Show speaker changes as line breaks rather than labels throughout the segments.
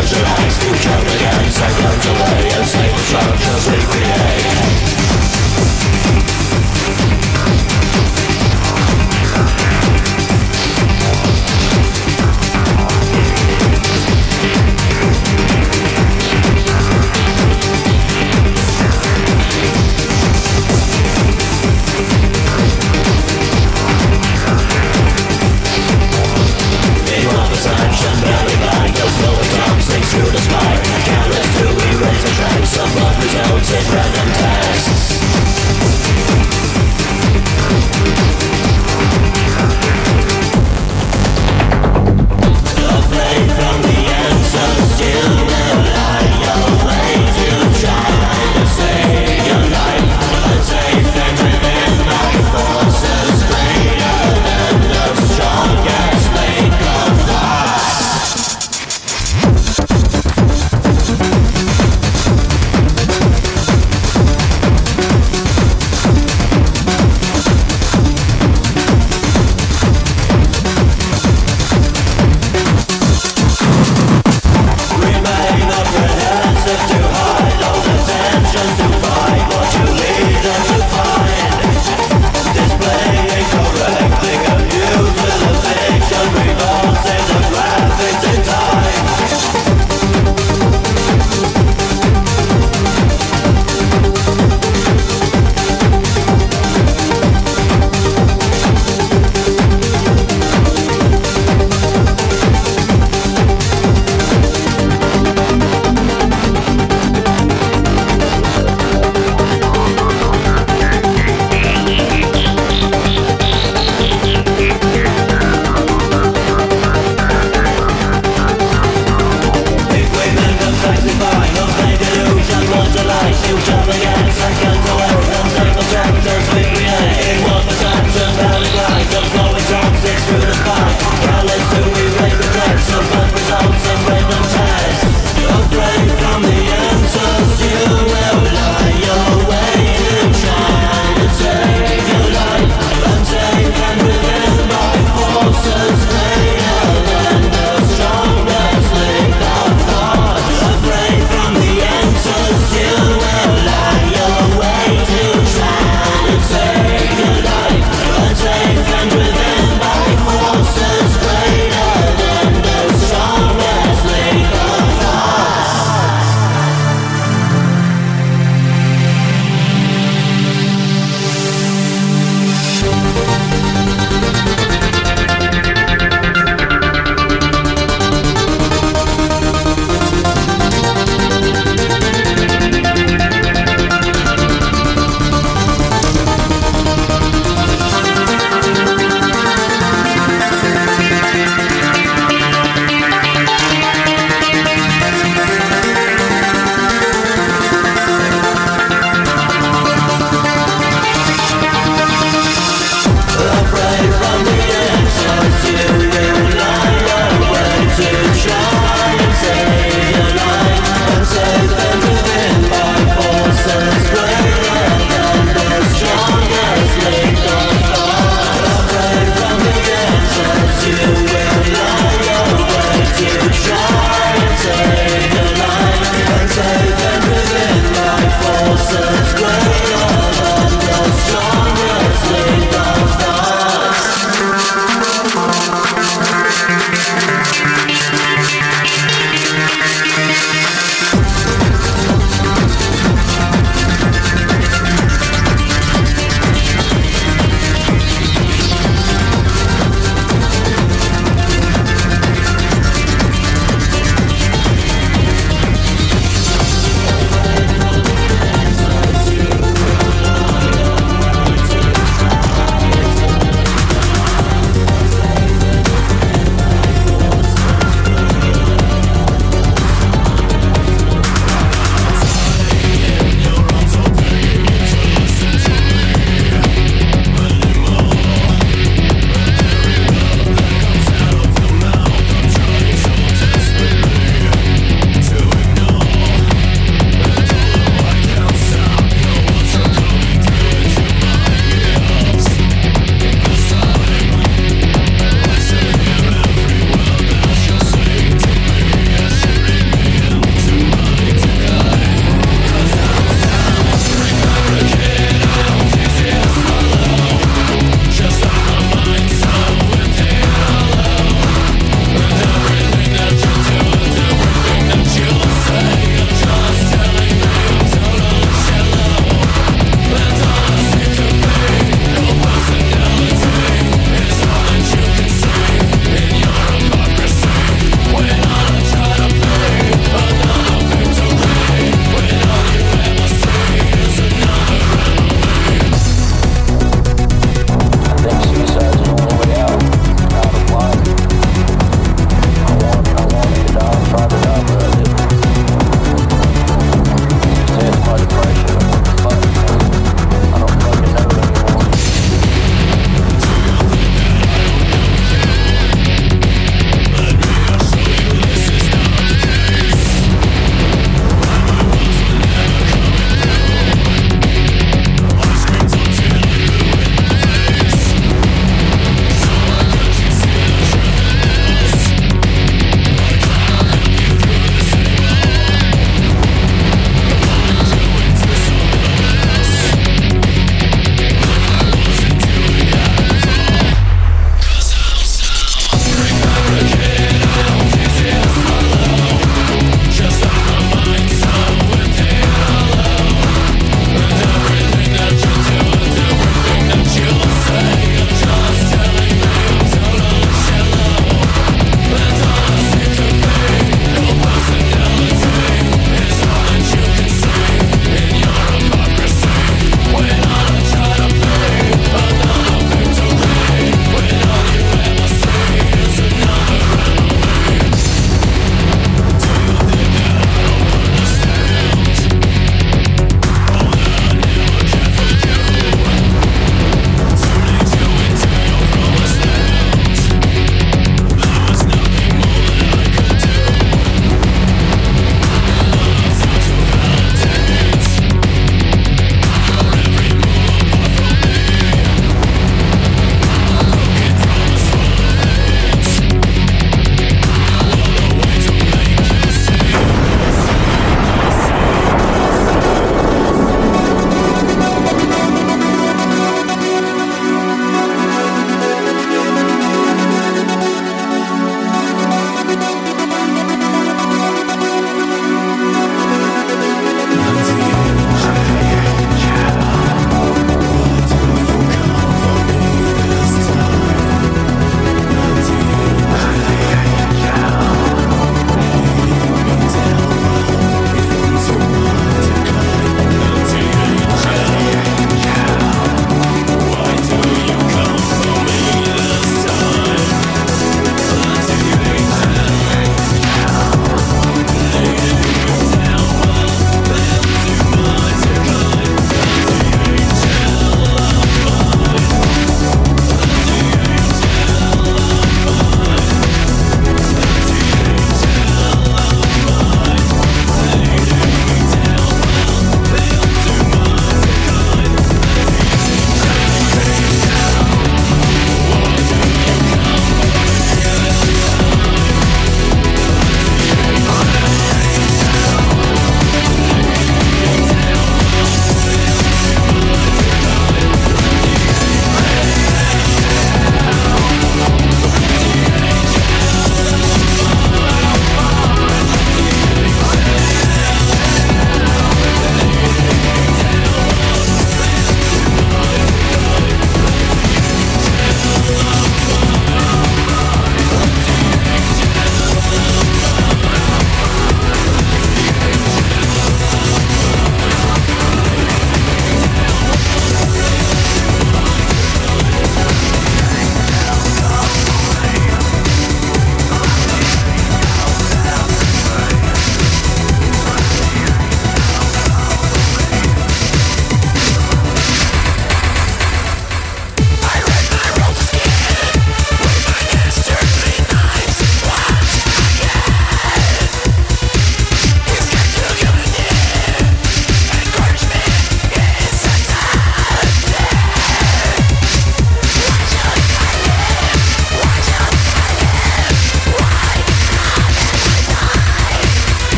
visualize, future begins, cyclones away and stable structures recreate. Through the spire,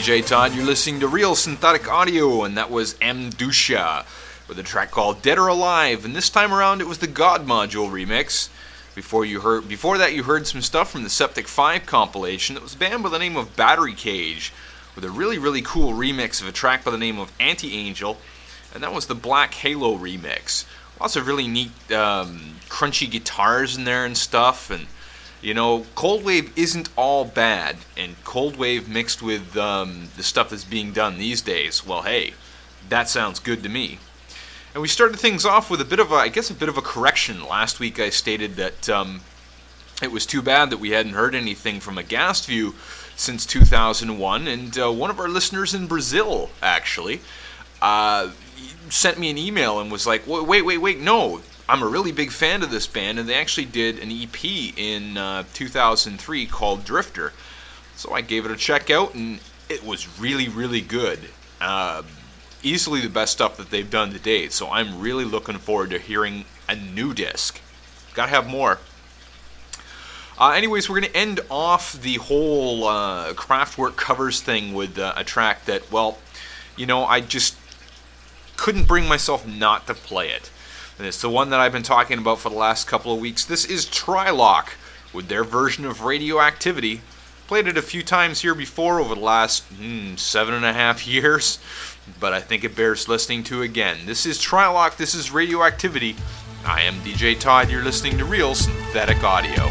DJ Todd. You're listening to Real Synthetic Audio, and that was Amdusha with a track called Dead or Alive. And this time around, it was the God Module remix. Before that, you heard some stuff from the Septic 5 compilation. It was a band by the name of Battery Cage with a really, really cool remix of a track by the name of Anti-Angel, and that was the Black Halo remix. Lots of really neat, crunchy guitars in there and stuff, and you know, Cold Wave isn't all bad, and Cold Wave mixed with the stuff that's being done these days, well, hey, that sounds good to me. And we started things off with a bit of a correction. Last week I stated that it was too bad that we hadn't heard anything from Aghast View since 2001, and one of our listeners in Brazil, actually, sent me an email and was like, wait, no, I'm a really big fan of this band, and they actually did an EP in 2003 called Drifter. So I gave it a check out, and it was really, really good. Easily the best stuff that they've done to date, so I'm really looking forward to hearing a new disc. Gotta have more. Anyways, we're going to end off the whole Kraftwerk covers thing with a track that, well, you know, I just couldn't bring myself not to play it. And it's the one that I've been talking about for the last couple of weeks. This is Trilok with their version of Radioactivity. Played it a few times here before over the last 7.5 years, but I think it bears listening to again. This is Trilok, this is Radioactivity. I am DJ Todd, you're listening to Real Synthetic Audio.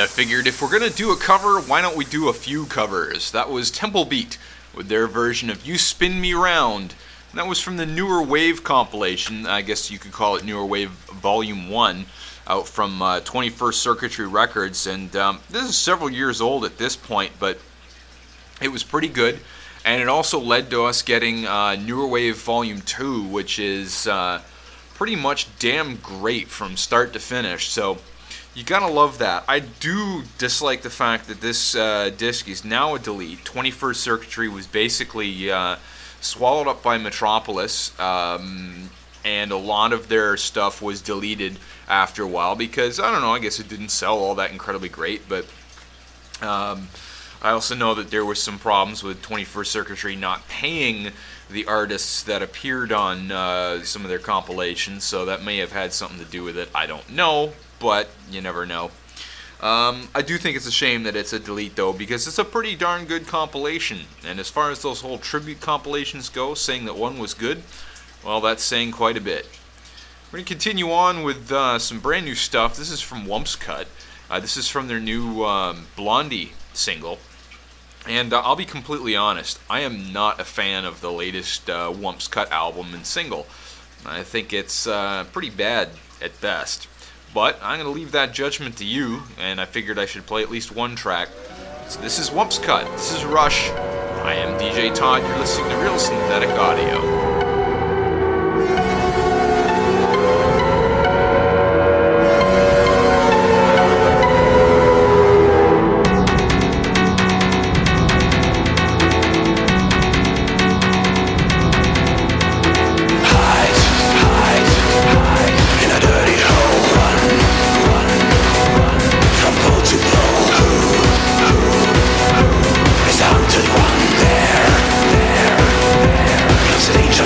I figured if we're going to do a cover, why don't we do a few covers? That was Temple Beat with their version of You Spin Me Round. And that was from the Newer Wave compilation. I guess you could call it Newer Wave Volume 1, out from 21st Circuitry Records. And this is several years old at this point, but it was pretty good. And it also led to us getting Newer Wave Volume 2, which is pretty much damn great from start to finish. So you gotta love that. I do dislike the fact that this disc is now a delete. 21st Circuitry was basically swallowed up by Metropolis, and a lot of their stuff was deleted after a while because, I don't know, I guess it didn't sell all that incredibly great, but I also know that there was some problems with 21st Circuitry not paying the artists that appeared on some of their compilations, so that may have had something to do with it. I don't know, but you never know. I do think it's a shame that it's a delete, though, because it's a pretty darn good compilation. And as far as those whole tribute compilations go, saying that one was good, well, that's saying quite a bit. We're going to continue on with some brand new stuff. This is from Wumpscut. This is from their new Blondie single. And I'll be completely honest, I am not a fan of the latest Wumpscut album and single. I think it's pretty bad at best. But I'm going to leave that judgment to you, and I figured I should play at least one track. So this is Wumpscut, this is Rush. I am DJ Todd, you're listening to Real Synthetic Audio.
Angel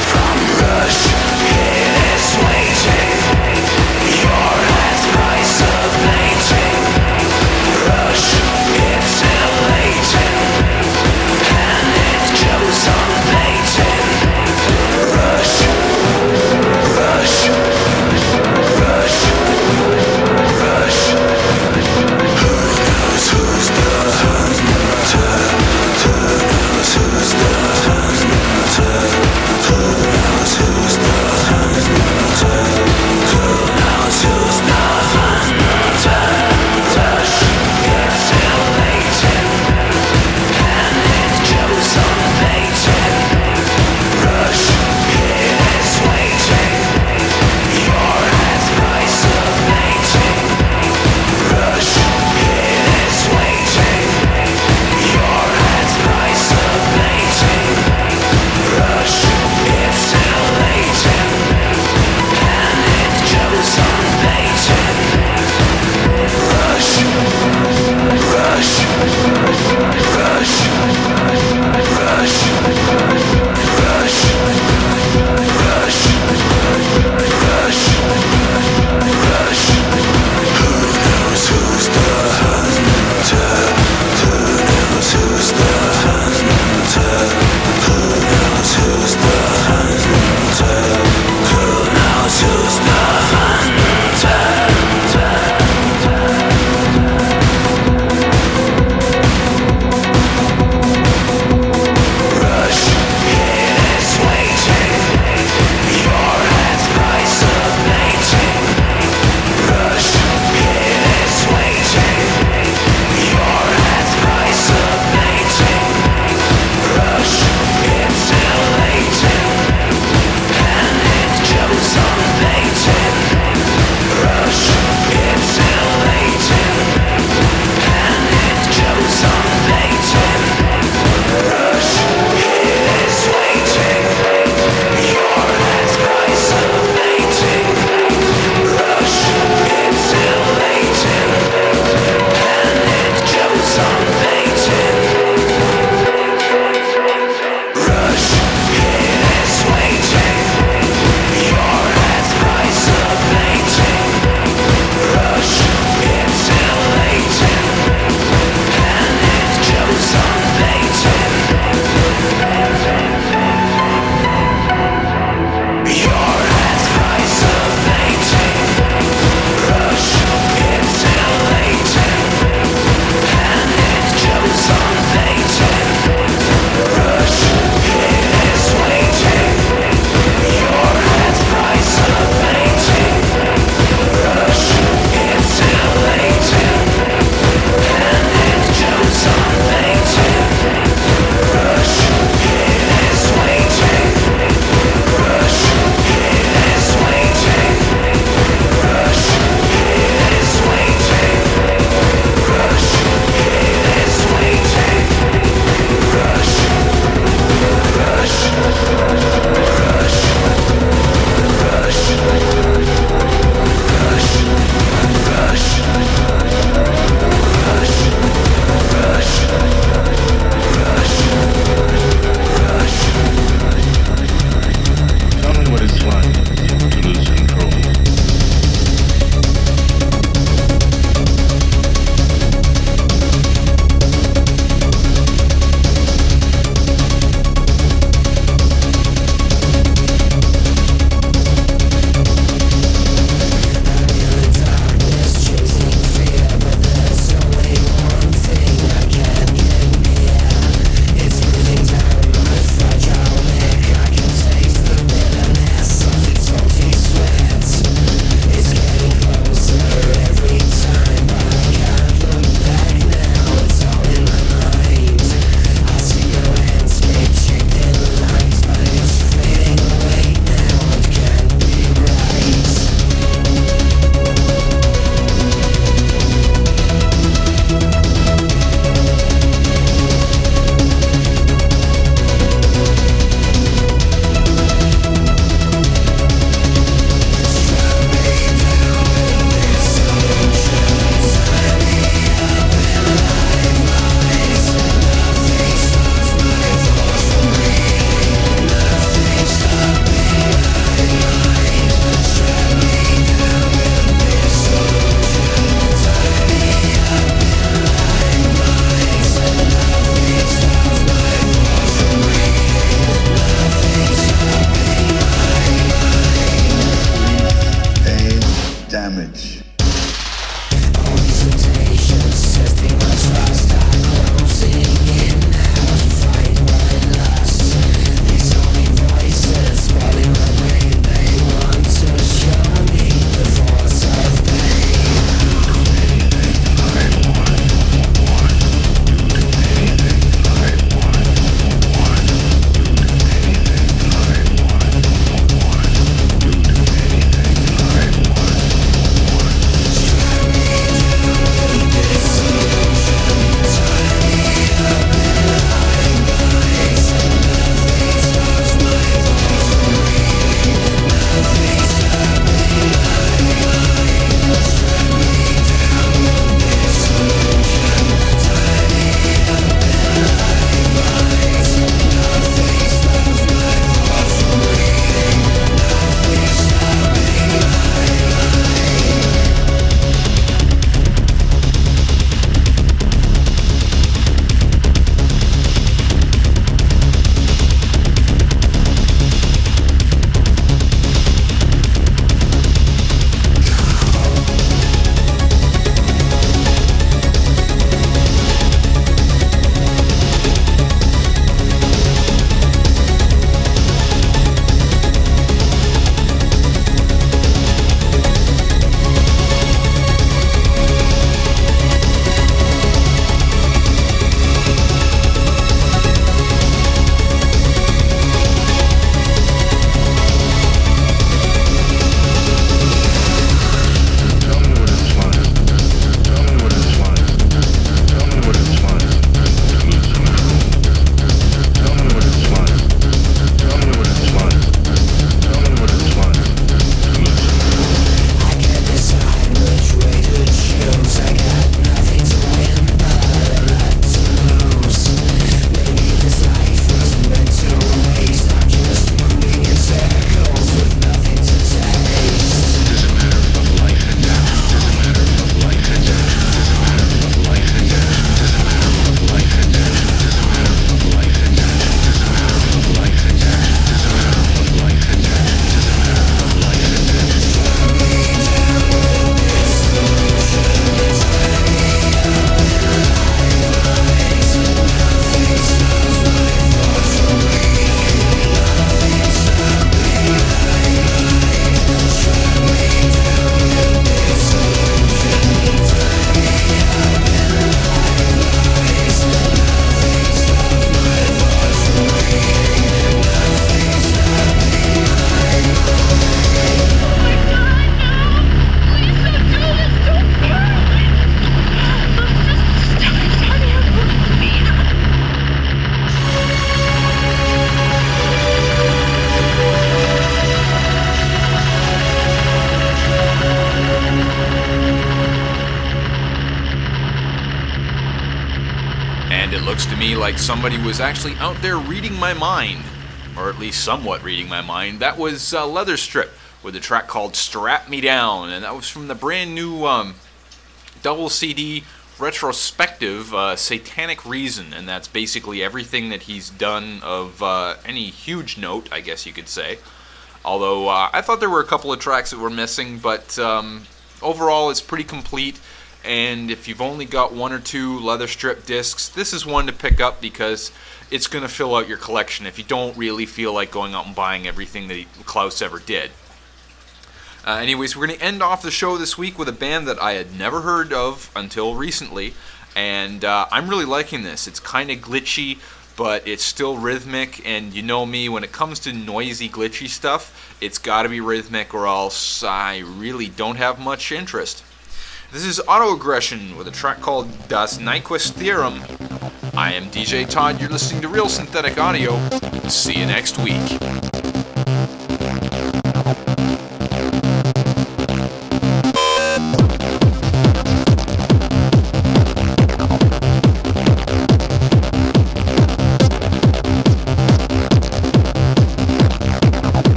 to me like somebody was actually out there reading my mind, or at least somewhat reading my mind. That was Leatherstrip with a track called Strap Me Down, and that was from the brand new double CD retrospective Satanic Reason, and that's basically everything that he's done of any huge note, I guess you could say. Although I thought there were a couple of tracks that were missing, but overall it's pretty complete. And if you've only got one or two Leatherstrip discs, this is one to pick up because it's going to fill out your collection if you don't really feel like going out and buying everything that Klaus ever did. Anyways, we're going to end off the show this week with a band that I had never heard of until recently, and I'm really liking this. It's kind of glitchy, but it's still rhythmic, and you know me, when it comes to noisy, glitchy stuff, it's got to be rhythmic or else I really don't have much interest. This is Autoaggression with a track called Das Nyquist Theorem. I am DJ Todd, you're listening to Real Synthetic Audio. See you next week.